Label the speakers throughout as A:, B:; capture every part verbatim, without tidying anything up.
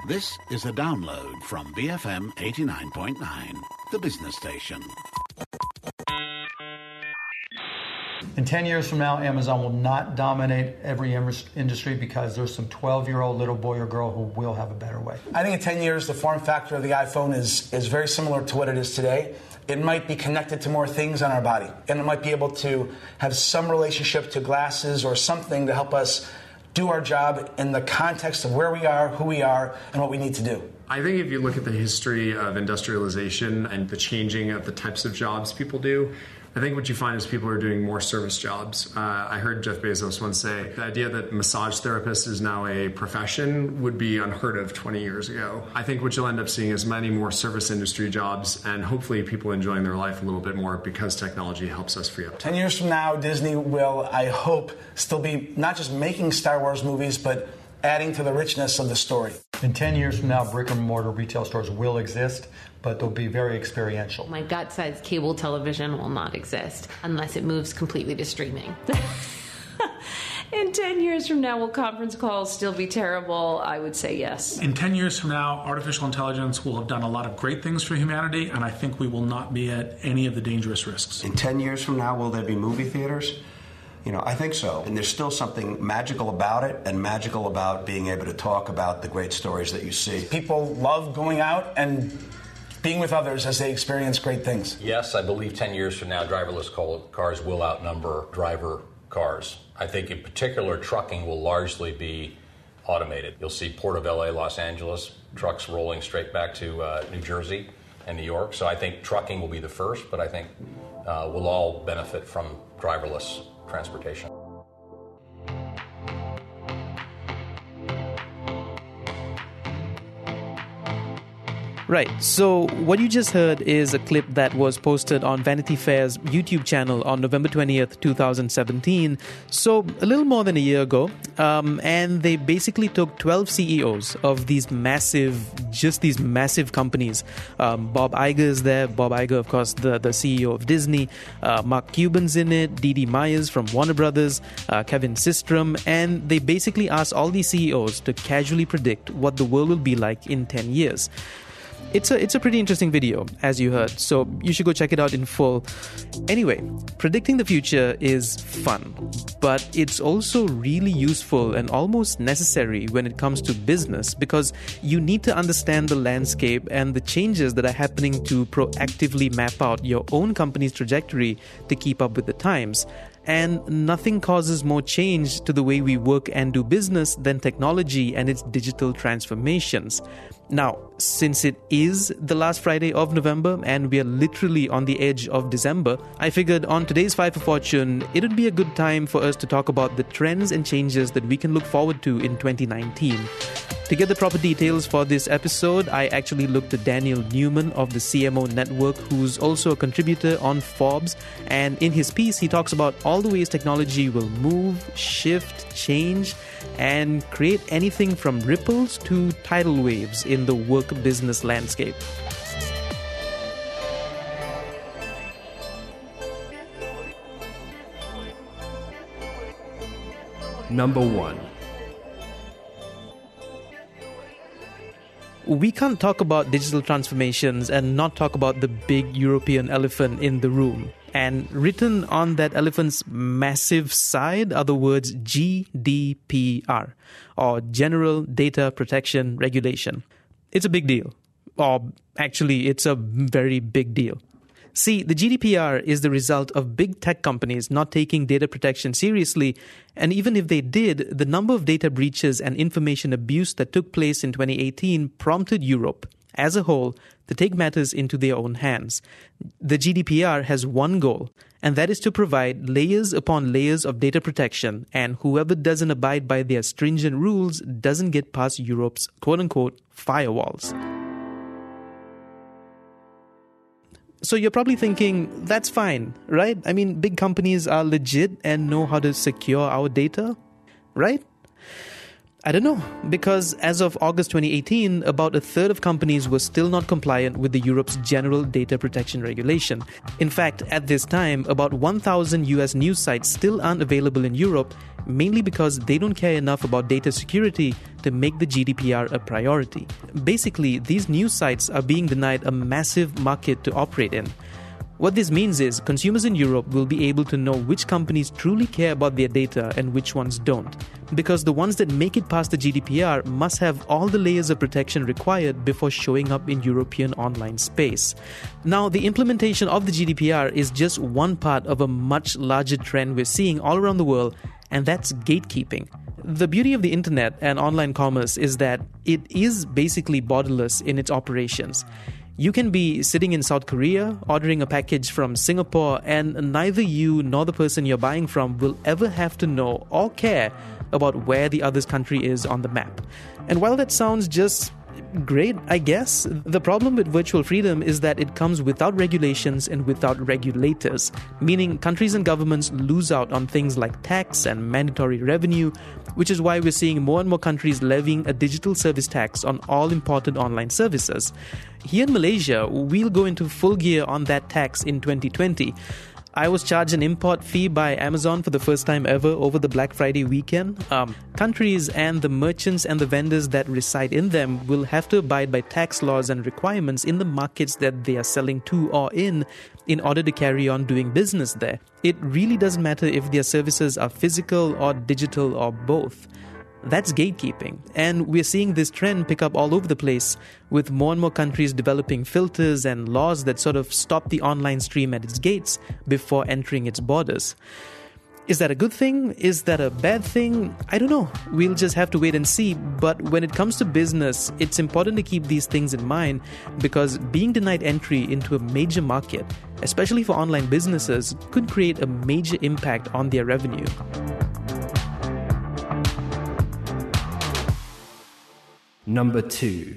A: This is a download from B F M eighty-nine point nine, the business station.
B: In ten years from now, Amazon will not dominate every industry because there's some twelve-year-old little boy or girl who will have a better way.
C: I think in ten years, the form factor of the iPhone is, is very similar to what it is today. It might be connected to more things on our body, and it might be able to have some relationship to glasses or something to help us do our job in the context of where we are, who we are, and what we need to do.
D: I think if you look at the history of industrialization and the changing of the types of jobs people do, I think what you find is people are doing more service jobs. Uh, I heard Jeff Bezos once say the idea that massage therapist is now a profession would be unheard of twenty years ago. I think what you'll end up seeing is many more service industry jobs and hopefully people enjoying their life a little bit more because technology helps us free up time.
C: Ten years from now, Disney will, I hope, still be not just making Star Wars movies, but adding to the richness of the story.
B: In ten years from now, brick and mortar retail stores will exist, but they'll be very experiential.
E: My gut-sized cable television will not exist unless it moves completely to streaming.
F: In ten years from now, will conference calls still be terrible? I would say yes.
G: In ten years from now, artificial intelligence will have done a lot of great things for humanity, and I think we will not be at any of the dangerous risks.
H: In ten years from now, will there be movie theaters? You know, I think so. And there's still something magical about it and magical about being able to talk about the great stories that you see.
C: People love going out and being with others as they experience great things.
I: Yes, I believe ten years from now, driverless cars will outnumber driver cars. I think in particular, trucking will largely be automated. You'll see Port of L A, Los Angeles, trucks rolling straight back to uh, New Jersey and New York. So I think trucking will be the first, but I think uh, we'll all benefit from driverless transportation.
J: Right, so what you just heard is a clip that was posted on Vanity Fair's YouTube channel on November twentieth, twenty seventeen, so a little more than a year ago, um, and they basically took twelve C E Os of these massive, just these massive companies. Um, Bob Iger is there, Bob Iger, of course, the, the C E O of Disney, uh, Mark Cuban's in it, Dee Dee Myers from Warner Brothers, uh, Kevin Systrom, and they basically asked all these C E Os to casually predict what the world will be like in ten years. It's a it's a pretty interesting video, as you heard, so you should go check it out in full. Anyway, predicting the future is fun, but it's also really useful and almost necessary when it comes to business because you need to understand the landscape and the changes that are happening to proactively map out your own company's trajectory to keep up with the times. And nothing causes more change to the way we work and do business than technology and its digital transformations. Now, since it is the last Friday of November and we are literally on the edge of December, I figured on today's Five for Fortune, it would be a good time for us to talk about the trends and changes that we can look forward to in twenty nineteen. To get the proper details for this episode, I actually looked at Daniel Newman of the C M O Network, who's also a contributor on Forbes. And in his piece, he talks about all the ways technology will move, shift, change, and create anything from ripples to tidal waves in the work business landscape.
K: Number one.
J: We can't talk about digital transformations and not talk about the big European elephant in the room. And written on that elephant's massive side are the words G D P R, or General Data Protection Regulation. It's a big deal. Or actually, it's a very big deal. See, the G D P R is the result of big tech companies not taking data protection seriously, and even if they did, the number of data breaches and information abuse that took place in twenty eighteen prompted Europe, as a whole, to take matters into their own hands. The G D P R has one goal, and that is to provide layers upon layers of data protection, and whoever doesn't abide by their stringent rules doesn't get past Europe's quote-unquote firewalls. So you're probably thinking, that's fine, right? I mean, big companies are legit and know how to secure our data, right? I don't know, because as of August twenty eighteen, about a third of companies were still not compliant with the Europe's General Data Protection Regulation. In fact, at this time, about one thousand U S news sites still aren't available in Europe, mainly because they don't care enough about data security to make the G D P R a priority. Basically, these news sites are being denied a massive market to operate in. What this means is consumers in Europe will be able to know which companies truly care about their data and which ones don't. Because the ones that make it past the G D P R must have all the layers of protection required before showing up in European online space. Now, the implementation of the G D P R is just one part of a much larger trend we're seeing all around the world, and that's gatekeeping. The beauty of the internet and online commerce is that it is basically borderless in its operations. You can be sitting in South Korea, ordering a package from Singapore, and neither you nor the person you're buying from will ever have to know or care about where the other's country is on the map. And while that sounds just great, I guess, the problem with virtual freedom is that it comes without regulations and without regulators, meaning countries and governments lose out on things like tax and mandatory revenue, which is why we're seeing more and more countries levying a digital service tax on all important online services. Here in Malaysia, we'll go into full gear on that tax in twenty twenty. I was charged an import fee by Amazon for the first time ever over the Black Friday weekend. Um, countries and the merchants and the vendors that reside in them will have to abide by tax laws and requirements in the markets that they are selling to or in in order to carry on doing business there. It really doesn't matter if their services are physical or digital or both. That's gatekeeping, and we're seeing this trend pick up all over the place, with more and more countries developing filters and laws that sort of stop the online stream at its gates before entering its borders. Is that a good thing? Is that a bad thing? I don't know. We'll just have to wait and see. But when it comes to business, it's important to keep these things in mind, because being denied entry into a major market, especially for online businesses, could create a major impact on their revenue.
K: Number two.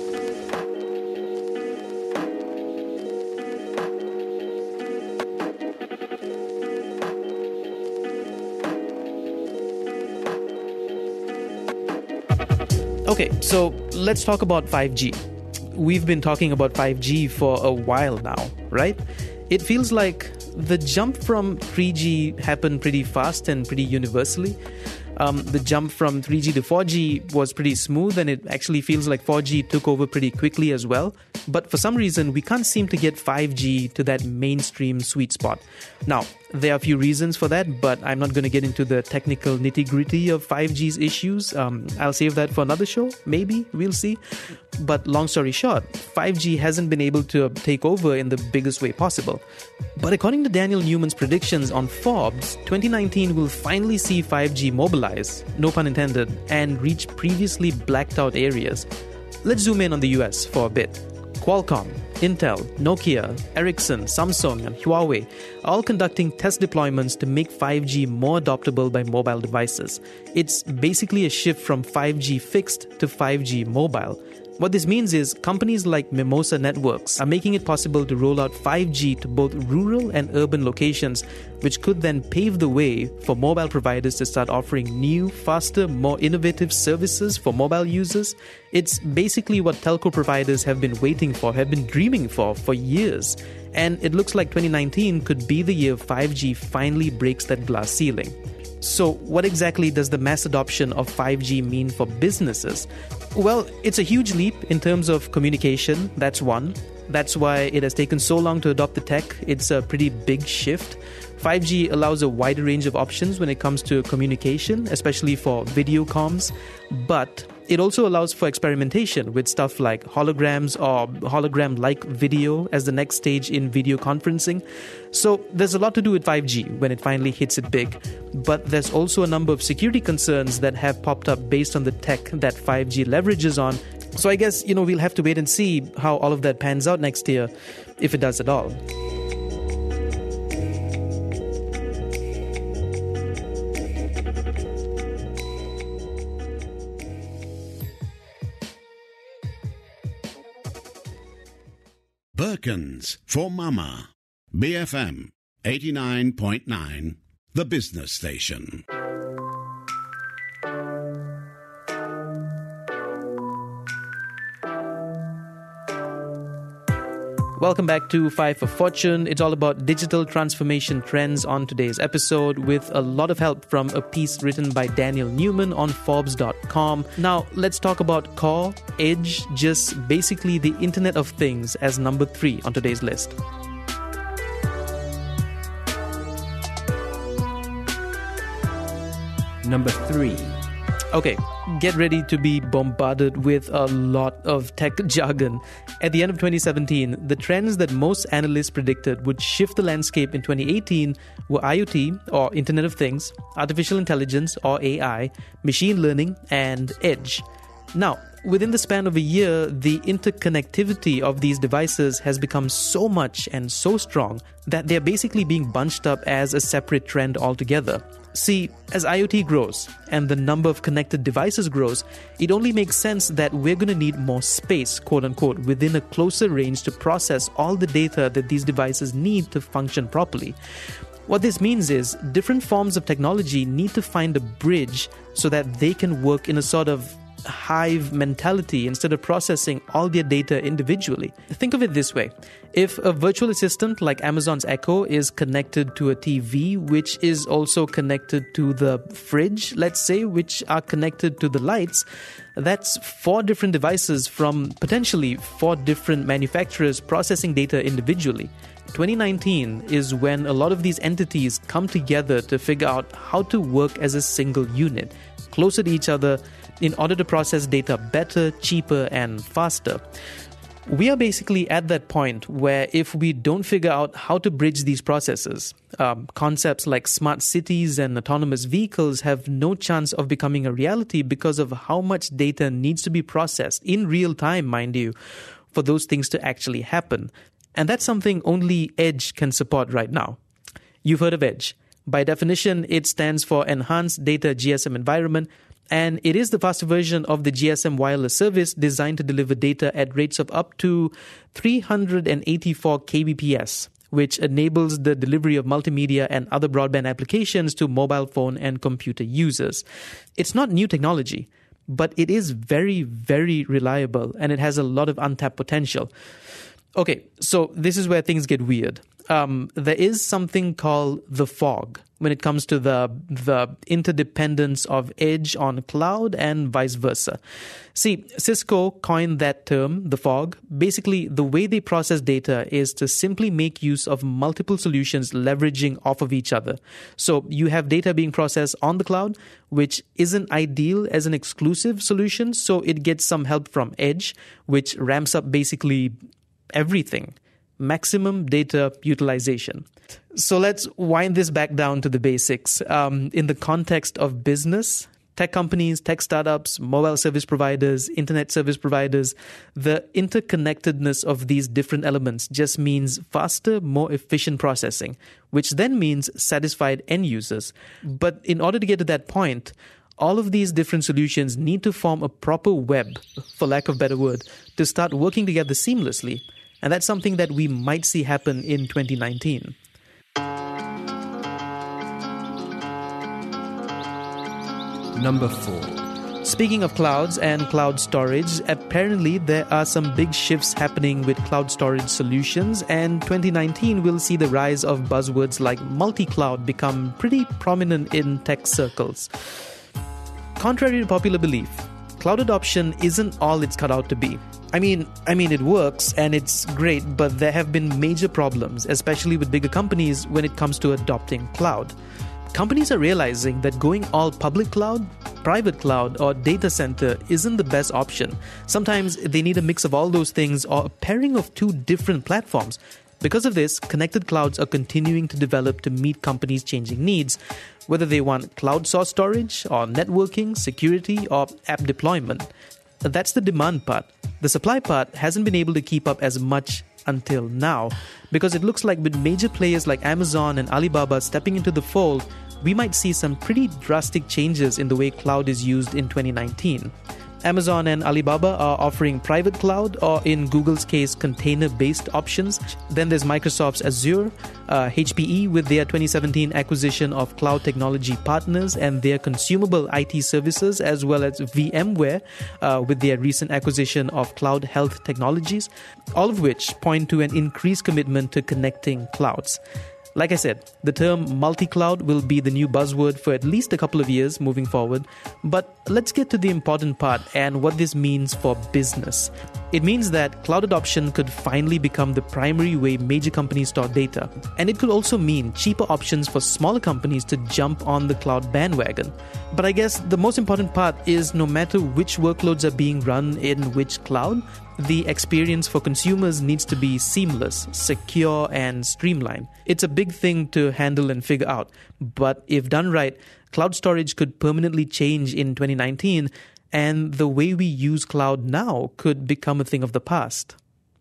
J: Okay, so let's talk about five G. We've been talking about five G for a while now, right? It feels like the jump from three G happened pretty fast and pretty universally. Um, the jump from three G to four G was pretty smooth, and it actually feels like four G took over pretty quickly as well. But for some reason, we can't seem to get five G to that mainstream sweet spot. Now, there are a few reasons for that, but I'm not going to get into the technical nitty-gritty of five G's issues. Um, I'll save that for another show. Maybe. We'll see. But long story short, five G hasn't been able to take over in the biggest way possible. But according to Daniel Newman's predictions on Forbes, twenty nineteen will finally see five G mobilize, no pun intended, and reach previously blacked out areas. Let's zoom in on the U S for a bit. Qualcomm, Intel, Nokia, Ericsson, Samsung, and Huawei are all conducting test deployments to make five G more adoptable by mobile devices. It's basically a shift from five G fixed to five G mobile. What this means is companies like Mimosa Networks are making it possible to roll out five G to both rural and urban locations, which could then pave the way for mobile providers to start offering new, faster, more innovative services for mobile users. It's basically what telco providers have been waiting for, have been dreaming for for years. And it looks like twenty nineteen could be the year five G finally breaks that glass ceiling. So what exactly does the mass adoption of five G mean for businesses? Well, it's a huge leap in terms of communication, that's one. That's why it has taken so long to adopt the tech. It's a pretty big shift. five G allows a wider range of options when it comes to communication, especially for video comms. But it also allows for experimentation with stuff like holograms or hologram-like video as the next stage in video conferencing. So there's a lot to do with five G when it finally hits it big. But there's also a number of security concerns that have popped up based on the tech that five G leverages on. So I guess, you know, we'll have to wait and see how all of that pans out next year, if it does at all.
A: Birkins for Mama. B F M eighty-nine point nine, the business station.
J: Welcome back to Five for Fortune. It's all about digital transformation trends on today's episode with a lot of help from a piece written by Daniel Newman on Forbes dot com. Now, let's talk about Core, Edge, just basically the Internet of Things as number three on today's list.
K: Number three.
J: Okay, get ready to be bombarded with a lot of tech jargon. At the end of twenty seventeen, the trends that most analysts predicted would shift the landscape in twenty eighteen were IoT, or Internet of Things, artificial intelligence, or A I, machine learning, and edge. Now, within the span of a year, the interconnectivity of these devices has become so much and so strong that they're basically being bunched up as a separate trend altogether. See, as IoT grows and the number of connected devices grows, it only makes sense that we're going to need more space, quote unquote, within a closer range to process all the data that these devices need to function properly. What this means is different forms of technology need to find a bridge so that they can work in a sort of hive mentality instead of processing all their data individually. Think of it this way. If a virtual assistant like Amazon's Echo is connected to a T V, which is also connected to the fridge, let's say, which are connected to the lights, that's four different devices from potentially four different manufacturers processing data individually. twenty nineteen is when a lot of these entities come together to figure out how to work as a single unit, closer to each other, in order to process data better, cheaper, and faster. We are basically at that point where if we don't figure out how to bridge these processes, um, concepts like smart cities and autonomous vehicles have no chance of becoming a reality because of how much data needs to be processed in real time, mind you, for those things to actually happen. And that's something only Edge can support right now. You've heard of Edge. By definition, it stands for Enhanced Data G S M Environment, and it is the faster version of the G S M wireless service designed to deliver data at rates of up to three hundred eighty-four kilobits per second, which enables the delivery of multimedia and other broadband applications to mobile phone and computer users. It's not new technology, but it is very, very reliable, and it has a lot of untapped potential. Okay, so this is where things get weird. Um, there is something called the fog when it comes to the the interdependence of edge on cloud and vice versa. See, Cisco coined that term, the fog. Basically, the way they process data is to simply make use of multiple solutions leveraging off of each other. So you have data being processed on the cloud, which isn't ideal as an exclusive solution, so it gets some help from edge, which ramps up basically everything. Maximum data utilization. So let's wind this back down to the basics. Um, in the context of business, tech companies, tech startups, mobile service providers, internet service providers, the interconnectedness of these different elements just means faster, more efficient processing, which then means satisfied end users. But in order to get to that point, all of these different solutions need to form a proper web, for lack of a better word, to start working together seamlessly. And that's something that we might see happen in twenty nineteen.
K: Number four.
J: Speaking of clouds and cloud storage, apparently there are some big shifts happening with cloud storage solutions, and twenty nineteen will see the rise of buzzwords like multi-cloud become pretty prominent in tech circles. Contrary to popular belief, cloud adoption isn't all it's cut out to be. I mean, I mean, it works and it's great, but there have been major problems, especially with bigger companies when it comes to adopting cloud. Companies are realizing that going all public cloud, private cloud, or data center isn't the best option. Sometimes they need a mix of all those things or a pairing of two different platforms. Because of this, connected clouds are continuing to develop to meet companies' changing needs, whether they want cloud source storage or networking, security, or app deployment. That's the demand part. The supply part hasn't been able to keep up as much until now, because it looks like with major players like Amazon and Alibaba stepping into the fold, we might see some pretty drastic changes in the way cloud is used in twenty nineteen. Amazon and Alibaba are offering private cloud, or in Google's case, container-based options. Then there's Microsoft's Azure, uh, H P E with their twenty seventeen acquisition of Cloud Technology Partners and their consumable I T services, as well as VMware uh, with their recent acquisition of Cloud Health Technologies, all of which point to an increased commitment to connecting clouds. Like I said, the term multi-cloud will be the new buzzword for at least a couple of years moving forward. But let's get to the important part and what this means for business. It means that cloud adoption could finally become the primary way major companies store data. And it could also mean cheaper options for smaller companies to jump on the cloud bandwagon. But I guess the most important part is no matter which workloads are being run in which cloud, the experience for consumers needs to be seamless, secure, and streamlined. It's a big thing to handle and figure out. But if done right, cloud storage could permanently change in twenty nineteen, and the way we use cloud now could become a thing of the past.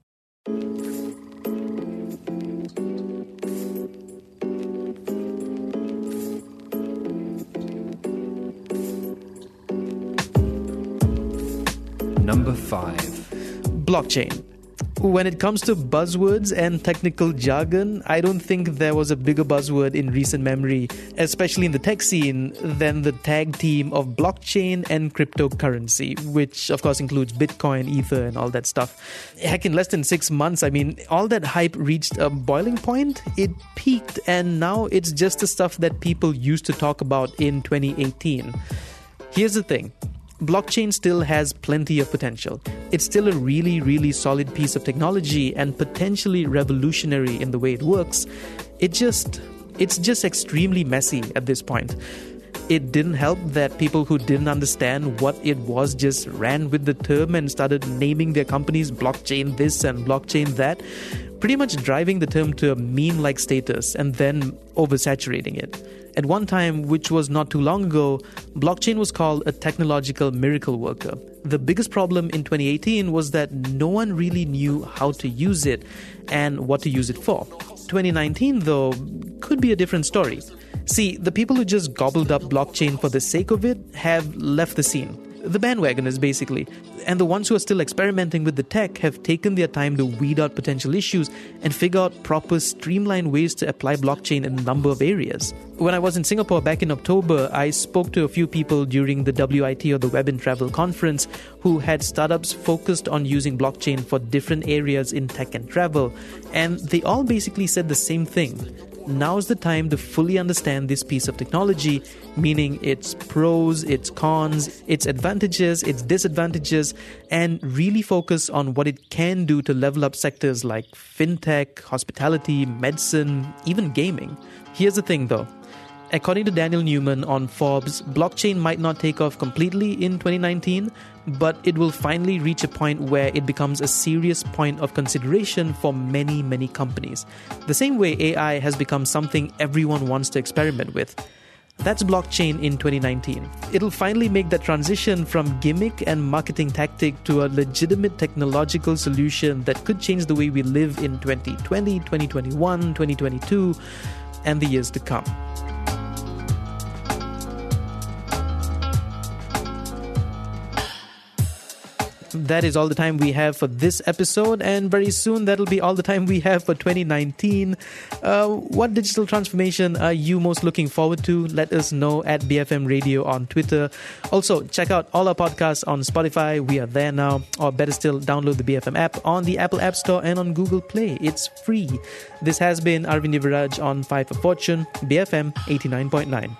K: Number five.
J: Blockchain. When it comes to buzzwords and technical jargon, I don't think there was a bigger buzzword in recent memory, especially in the tech scene, than the tag team of blockchain and cryptocurrency, which of course includes Bitcoin, Ether, and all that stuff. Heck, in less than six months, I mean, all that hype reached a boiling point. It peaked, and now it's just the stuff that people used to talk about in twenty eighteen. Here's the thing. Blockchain still has plenty of potential. It's still a really, really solid piece of technology and potentially revolutionary in the way it works. It just, it's just extremely messy at this point. It didn't help that people who didn't understand what it was just ran with the term and started naming their companies blockchain this and blockchain that, pretty much driving the term to a meme-like status and then oversaturating it. At one time, which was not too long ago, blockchain was called a technological miracle worker. The biggest problem in twenty eighteen was that no one really knew how to use it and what to use it for. twenty nineteen, though, could be a different story. See, the people who just gobbled up blockchain for the sake of it have left the scene. The bandwagoners, basically. And the ones who are still experimenting with the tech have taken their time to weed out potential issues and figure out proper, streamlined ways to apply blockchain in a number of areas. When I was in Singapore back in October, I spoke to a few people during the W I T, or the Web and Travel Conference, who had startups focused on using blockchain for different areas in tech and travel. And they all basically said the same thing. Now's the time to fully understand this piece of technology, meaning its pros, its cons, its advantages, its disadvantages, and really focus on what it can do to level up sectors like fintech, hospitality, medicine, even gaming. Here's the thing though. According to Daniel Newman on Forbes, blockchain might not take off completely in twenty nineteen, but it will finally reach a point where it becomes a serious point of consideration for many, many companies. The same way A I has become something everyone wants to experiment with. That's blockchain in twenty nineteen. It'll finally make that transition from gimmick and marketing tactic to a legitimate technological solution that could change the way we live in twenty twenty, twenty twenty-one, twenty twenty-two, and the years to come. That is all the time we have for this episode, and very soon that'll be all the time we have for twenty nineteen. Uh, what digital transformation are you most looking forward to? Let us know at B F M Radio on Twitter. Also, check out all our podcasts on Spotify. We are there now. Or better still, download the B F M app on the Apple App Store and on Google Play. It's free. This has been Arvind Yuvraj on Five for Fortune, B F M eighty-nine point nine.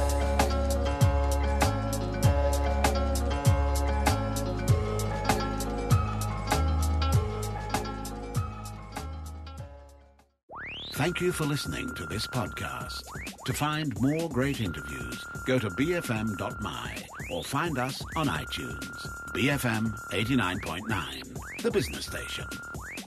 A: Thank you for listening to this podcast. To find more great interviews, go to b f m dot m y or find us on iTunes. B F M eighty-nine point nine, the business station.